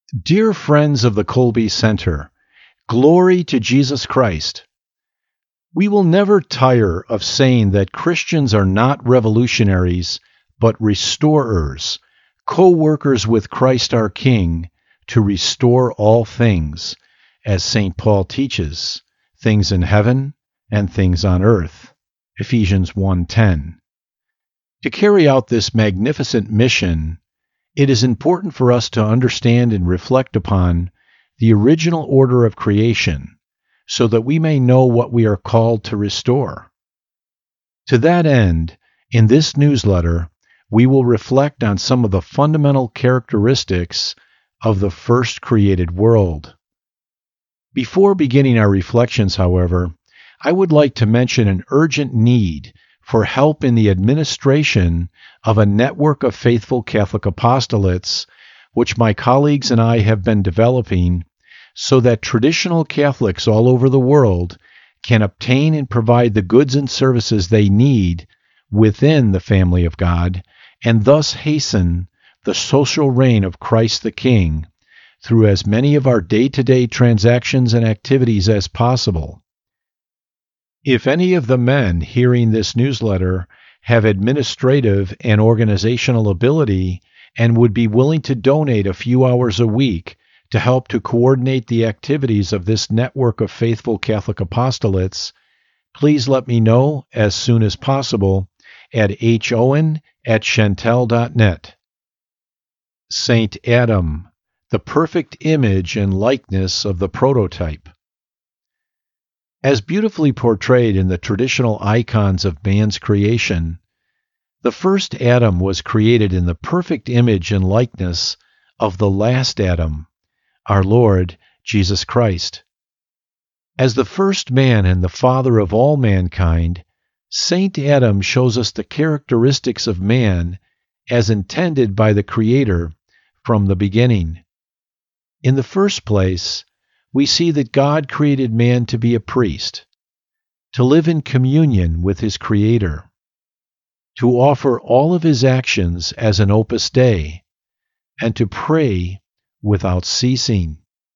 Dear friends of the Colby Center, glory to Jesus Christ. We will never tire of saying that Christians are not revolutionaries, but restorers, co-workers with Christ our King to restore all things, as St. Paul teaches, things in heaven and things on earth. Ephesians 1:10. To carry out this magnificent mission, it is important for us to understand and reflect upon the original order of creation, so that we may know what we are called to restore. To that end, in this newsletter, we will reflect on some of the fundamental characteristics of the first created world. Before beginning our reflections, however, I would like to mention an urgent need for help in the administration of a network of faithful Catholic apostolates, which my colleagues and I have been developing so that traditional Catholics all over the world can obtain and provide the goods and services they need within the family of God, and thus hasten the social reign of Christ the King through as many of our day-to-day transactions and activities as possible. If any of the men hearing this newsletter have administrative and organizational ability and would be willing to donate a few hours a week to help to coordinate the activities of this network of faithful Catholic apostolates, please let me know as soon as possible at howen@chantel.net. Saint Adam, the perfect image and likeness of the prototype. As beautifully portrayed in the traditional icons of man's creation, the first Adam was created in the perfect image and likeness of the last Adam, our Lord Jesus Christ. As the first man and the father of all mankind, Saint Adam shows us the characteristics of man as intended by the Creator from the beginning. In the first place, we see that God created man to be a priest, to live in communion with his Creator, to offer all of his actions as an Opus Dei, and to pray without ceasing.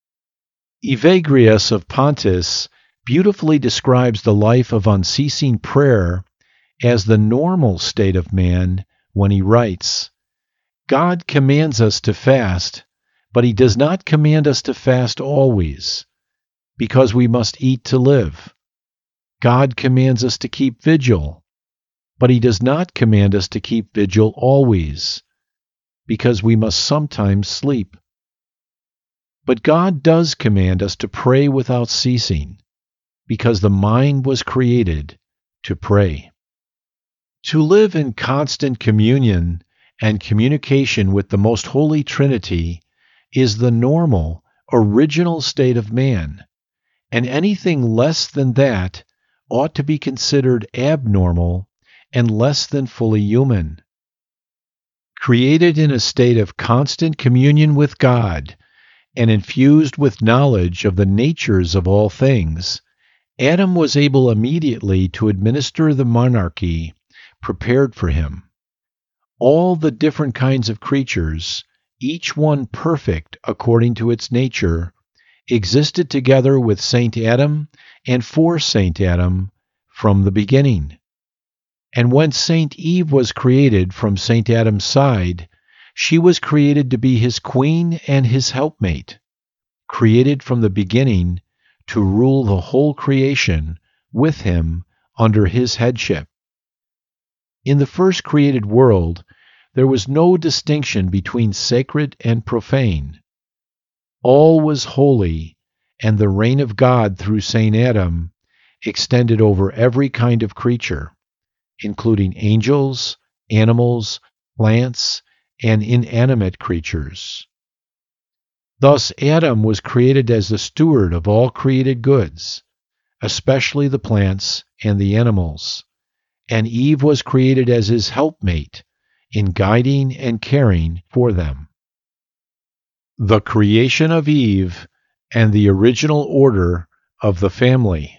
Evagrius of Pontus beautifully describes the life of unceasing prayer as the normal state of man when he writes, God commands us to fast, but he does not command us to fast always, because we must eat to live. God commands us to keep vigil, but he does not command us to keep vigil always, because we must sometimes sleep. But God does command us to pray without ceasing, because the mind was created to pray. To live in constant communion and communication with the Most Holy Trinity is the normal, original state of man, and anything less than that ought to be considered abnormal and less than fully human. Created in a state of constant communion with God and infused with knowledge of the natures of all things, Adam was able immediately to administer the monarchy prepared for him. All the different kinds of creatures, each one perfect according to its nature, existed together with Saint Adam and for Saint Adam from the beginning. And when Saint Eve was created from Saint Adam's side, she was created to be his queen and his helpmate, created from the beginning to rule the whole creation with him under his headship. In the first created world, there was no distinction between sacred and profane. All was holy, and the reign of God through Saint Adam extended over every kind of creature, including angels, animals, plants, and inanimate creatures. Thus Adam was created as the steward of all created goods, especially the plants and the animals, and Eve was created as his helpmate in guiding and caring for them. The creation of Eve and the original order of the family.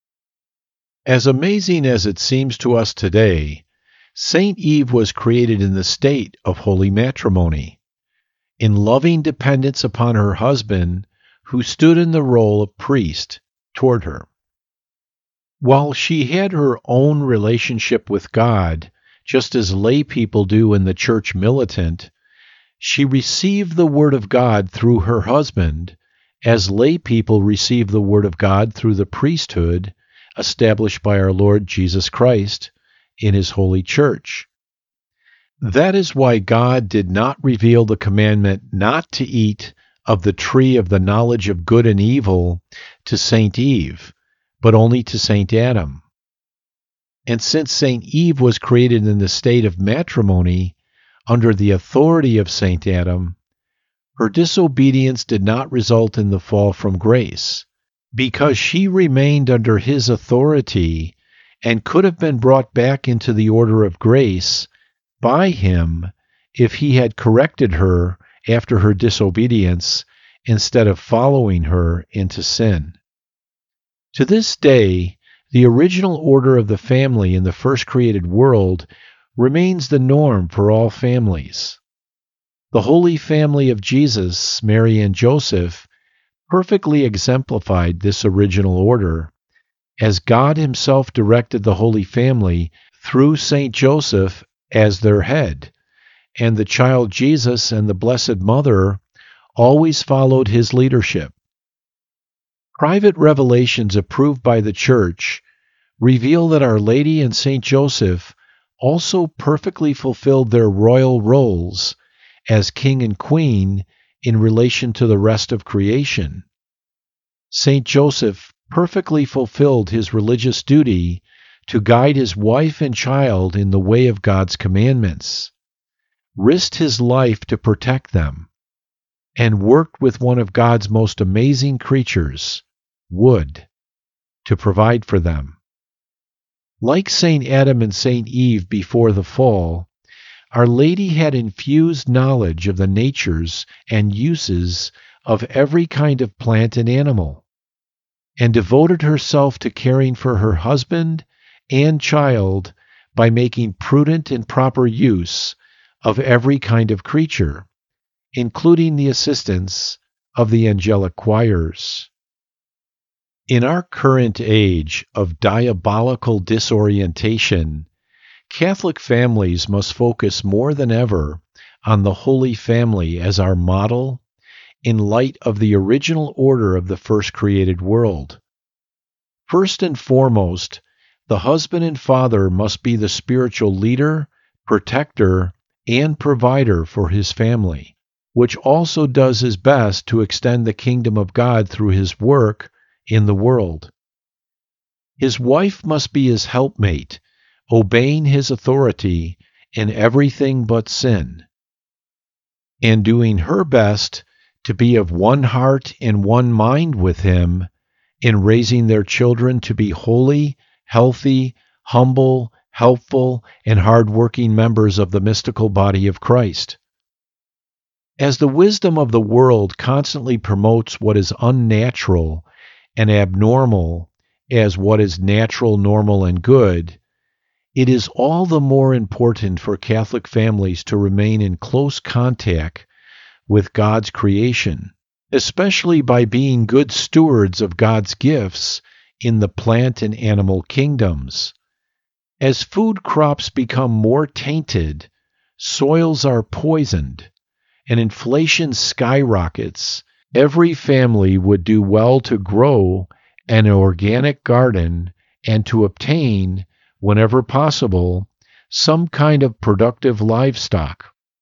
As amazing as it seems to us today, Saint Eve was created in the state of holy matrimony. in loving dependence upon her husband, who stood in the role of priest toward her. While she had her own relationship with God, just as lay people do in the church militant, she received the Word of God through her husband, as lay people receive the Word of God through the priesthood established by our Lord Jesus Christ in His holy church. That is why God did not reveal the commandment not to eat of the tree of the knowledge of good and evil to Saint Eve, but only to Saint Adam. And since Saint Eve was created in the state of matrimony, under the authority of Saint Adam, her disobedience did not result in the fall from grace, because she remained under his authority and could have been brought back into the order of grace by him if he had corrected her after her disobedience instead of following her into sin. To this day, the original order of the family in the first created world remains the norm for all families. The Holy Family of Jesus, Mary and Joseph, perfectly exemplified this original order, as God Himself directed the Holy Family through Saint Joseph as their head, and the child Jesus and the Blessed Mother always followed His leadership. Private revelations approved by the Church reveal that Our Lady and Saint Joseph also perfectly fulfilled their royal roles as king and queen in relation to the rest of creation. Saint Joseph perfectly fulfilled his religious duty to guide his wife and child in the way of God's commandments, risked his life to protect them, and worked with one of God's most amazing creatures, wood, to provide for them. Like Saint Adam and Saint Eve before the fall, Our Lady had infused knowledge of the natures and uses of every kind of plant and animal, and devoted herself to caring for her husband and child by making prudent and proper use of every kind of creature, including the assistance of the angelic choirs. In our current age of diabolical disorientation, Catholic families must focus more than ever on the Holy Family as our model in light of the original order of the first created world. First and foremost, the husband and father must be the spiritual leader, protector, and provider for his family, which also does his best to extend the kingdom of God through his work in the world. His wife must be his helpmate, obeying his authority in everything but sin, and doing her best to be of one heart and one mind with him in raising their children to be holy, healthy, humble, helpful, and hard-working members of the mystical body of Christ. As the wisdom of the world constantly promotes what is unnatural and abnormal as what is natural, normal, and good, it is all the more important for Catholic families to remain in close contact with God's creation, especially by being good stewards of God's gifts in the plant and animal kingdoms. As food crops become more tainted, soils are poisoned, and inflation skyrockets, every family would do well to grow an organic garden and to obtain, whenever possible, some kind of productive livestock.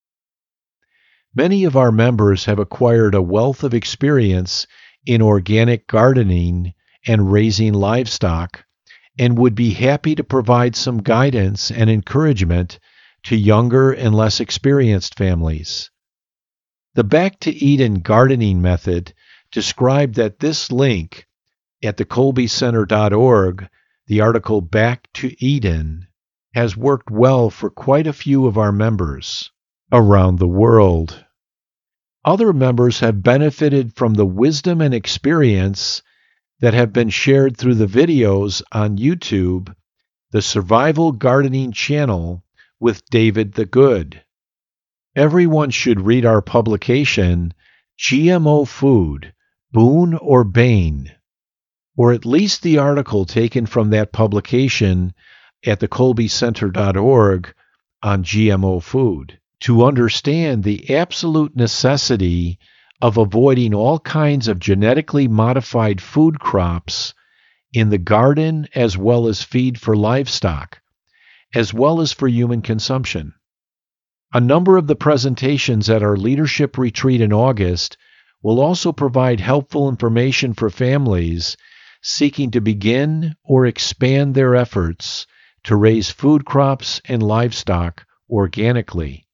Many of our members have acquired a wealth of experience in organic gardening and raising livestock, and would be happy to provide some guidance and encouragement to younger and less experienced families. The Back to Eden gardening method described at this link at thecolbycenter.org, the article Back to Eden, has worked well for quite a few of our members around the world. Other members have benefited from the wisdom and experience that have been shared through the videos on YouTube, the Survival Gardening channel with David the Good. Everyone should read our publication, GMO Food, Boon or Bane, or at least the article taken from that publication at thecolbycenter.org on GMO food, to understand the absolute necessity of avoiding all kinds of genetically modified food crops in the garden as well as feed for livestock, as well as for human consumption. A number of the presentations at our leadership retreat in August will also provide helpful information for families seeking to begin or expand their efforts to raise food crops and livestock organically.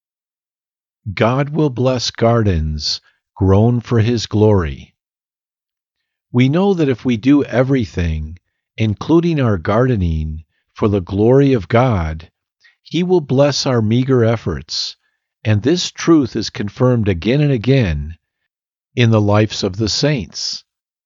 God will bless gardens grown for His glory. We know that if we do everything, including our gardening, for the glory of God, He will bless our meager efforts, and this truth is confirmed again and again in the lives of the saints.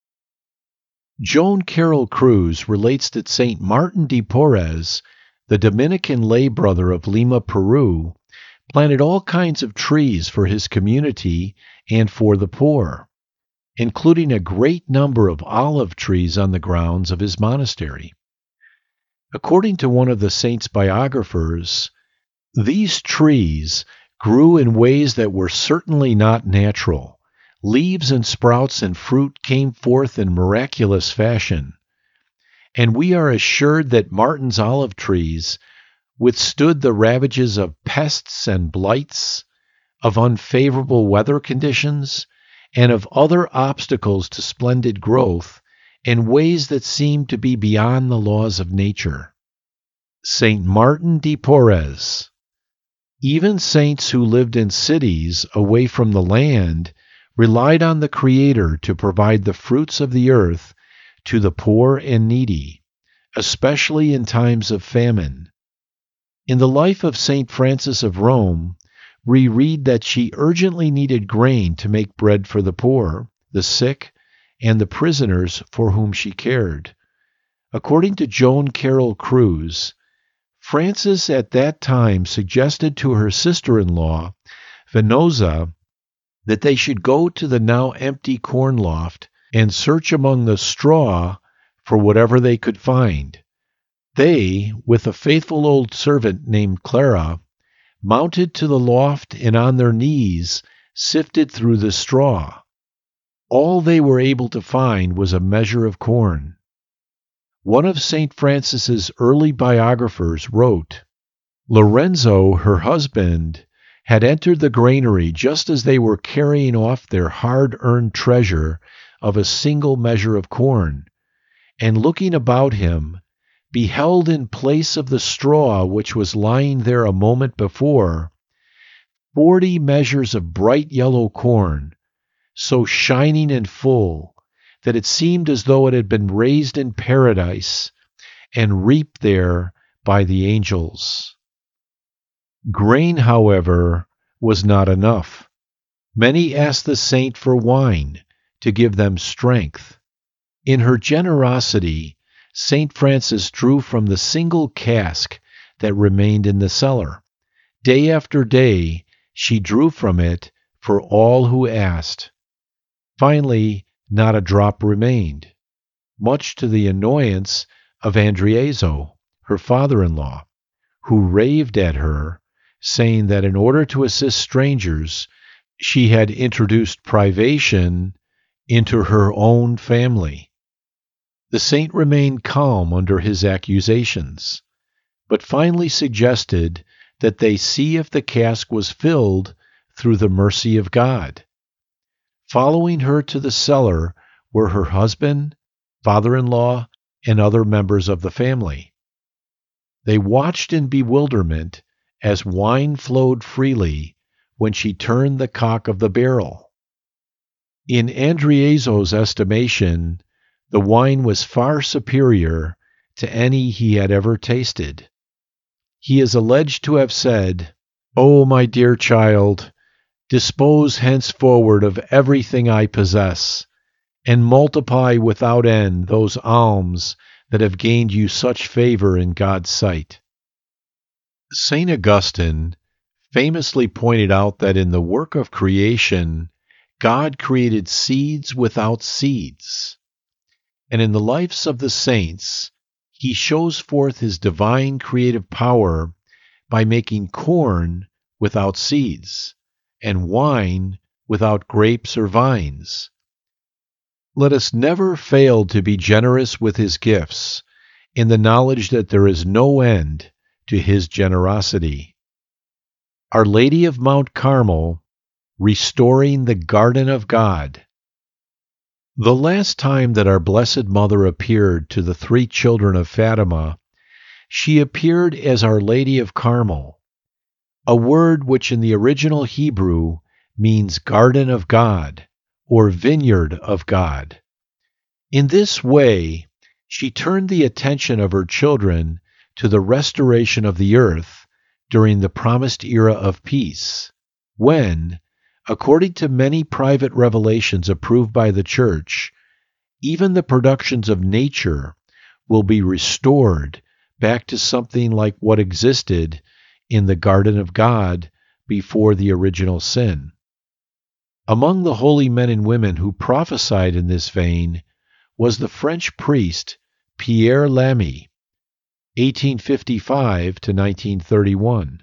Joan Carroll Cruz relates that St. Martin de Porres, the Dominican lay brother of Lima, Peru, planted all kinds of trees for his community and for the poor, including a great number of olive trees on the grounds of his monastery. According to one of the saint's biographers, these trees grew in ways that were certainly not natural. Leaves and sprouts and fruit came forth in miraculous fashion. And we are assured that Martin's olive trees withstood the ravages of pests and blights, of unfavorable weather conditions, and of other obstacles to splendid growth in ways that seemed to be beyond the laws of nature. St. Martin de Porres. Even saints who lived in cities away from the land relied on the Creator to provide the fruits of the earth to the poor and needy, especially in times of famine. In the life of St. Francis of Rome, we read that she urgently needed grain to make bread for the poor, the sick, and the prisoners for whom she cared. According to Joan Carroll Cruz, Francis at that time suggested to her sister-in-law, Venosa, that they should go to the now empty corn loft and search among the straw for whatever they could find. They, with a faithful old servant named Clara, mounted to the loft and on their knees sifted through the straw. All they were able to find was a measure of corn. One of St. Francis's early biographers wrote, Lorenzo, her husband, had entered the granary just as they were carrying off their hard-earned treasure of a single measure of corn, and looking about him, beheld in place of the straw which was lying there a moment before, 40 measures of bright yellow corn, so shining and full that it seemed as though it had been raised in paradise and reaped there by the angels. Grain, however, was not enough. Many asked the saint for wine to give them strength. In her generosity, St. Francis drew from the single cask that remained in the cellar. Day after day, she drew from it for all who asked. Finally, not a drop remained, much to the annoyance of Andriazo, her father-in-law, who raved at her, saying that in order to assist strangers, she had introduced privation into her own family. The saint remained calm under his accusations, but finally suggested that they see if the cask was filled through the mercy of God. Following her to the cellar were her husband, father-in-law, and other members of the family. They watched in bewilderment as wine flowed freely when she turned the cock of the barrel. In Andriazo's estimation, the wine was far superior to any he had ever tasted. He is alleged to have said, "Oh, my dear child, dispose henceforward of everything I possess, and multiply without end those alms that have gained you such favor in God's sight." St. Augustine, famously pointed out that in the work of creation, God created seeds without seeds. And in the lives of the saints, he shows forth his divine creative power by making corn without seeds and wine without grapes or vines. Let us never fail to be generous with his gifts, in the knowledge that there is no end to his generosity. Our Lady of Mount Carmel, restoring the Garden of God. The last time that our Blessed Mother appeared to the three children of Fatima, she appeared as Our Lady of Carmel, a word which in the original Hebrew means Garden of God or Vineyard of God. In this way, she turned the attention of her children to the restoration of the earth during the promised era of peace, when, according to many private revelations approved by the Church, even the productions of nature will be restored back to something like what existed in the Garden of God before the original sin. Among the holy men and women who prophesied in this vein was the French priest Pierre Lamy, 1855 to 1931.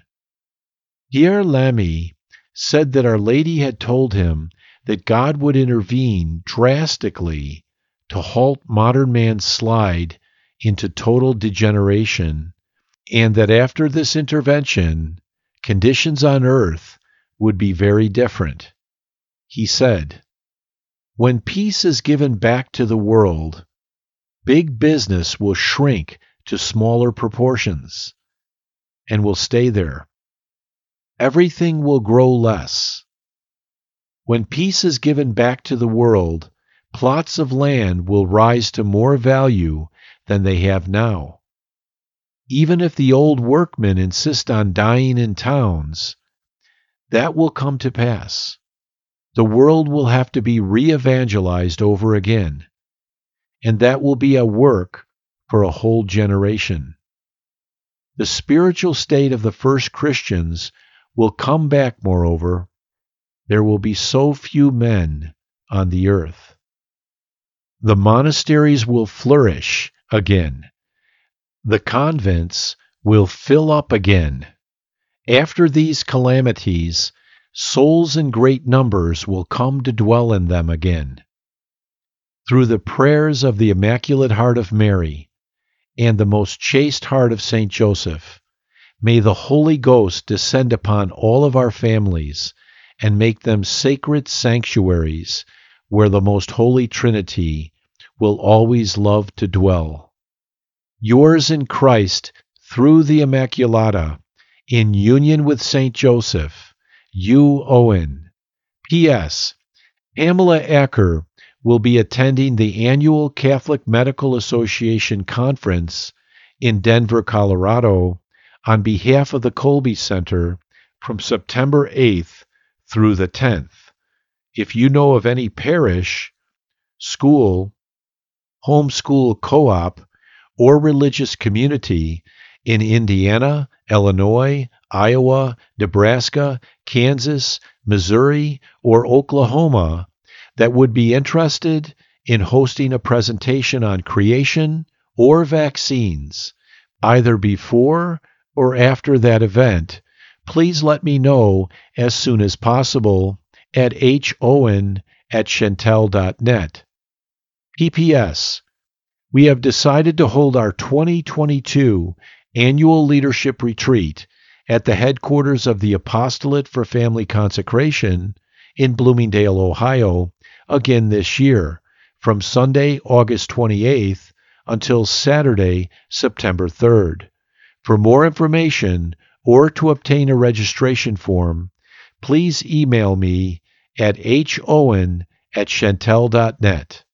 Pierre Lamy said that Our Lady had told him that God would intervene drastically to halt modern man's slide into total degeneration, and that after this intervention, conditions on earth would be very different. He said, "When peace is given back to the world, big business will shrink to smaller proportions and will stay there. Everything will grow less. When peace is given back to the world, plots of land will rise to more value than they have now. Even if the old workmen insist on dying in towns, that will come to pass. The world will have to be re-evangelized over again, and that will be a work for a whole generation. The spiritual state of the first Christians will come back, moreover. There will be so few men on the earth. The monasteries will flourish again. The convents will fill up again. After these calamities, souls in great numbers will come to dwell in them again. Through the prayers of the Immaculate Heart of Mary and the most chaste heart of Saint Joseph, may the Holy Ghost descend upon all of our families and make them sacred sanctuaries where the Most Holy Trinity will always love to dwell. Yours in Christ, through the Immaculata, in union with Saint Joseph, Hugh Owen. P.S. Pamela Acker will be attending the annual Catholic Medical Association Conference in Denver, Colorado, on behalf of the Colby Center from September 8th through the 10th. If you know of any parish, school, homeschool co-op, or religious community in Indiana, Illinois, Iowa, Nebraska, Kansas, Missouri, or Oklahoma that would be interested in hosting a presentation on creation or vaccines, either before or after that event, please let me know as soon as possible at howen@chantel.net. P.P.S. We have decided to hold our 2022 annual leadership retreat at the headquarters of the Apostolate for Family Consecration in Bloomingdale, Ohio, again this year, from Sunday, August 28th until Saturday, September 3rd. For more information or to obtain a registration form, please email me at howen@chantel.net.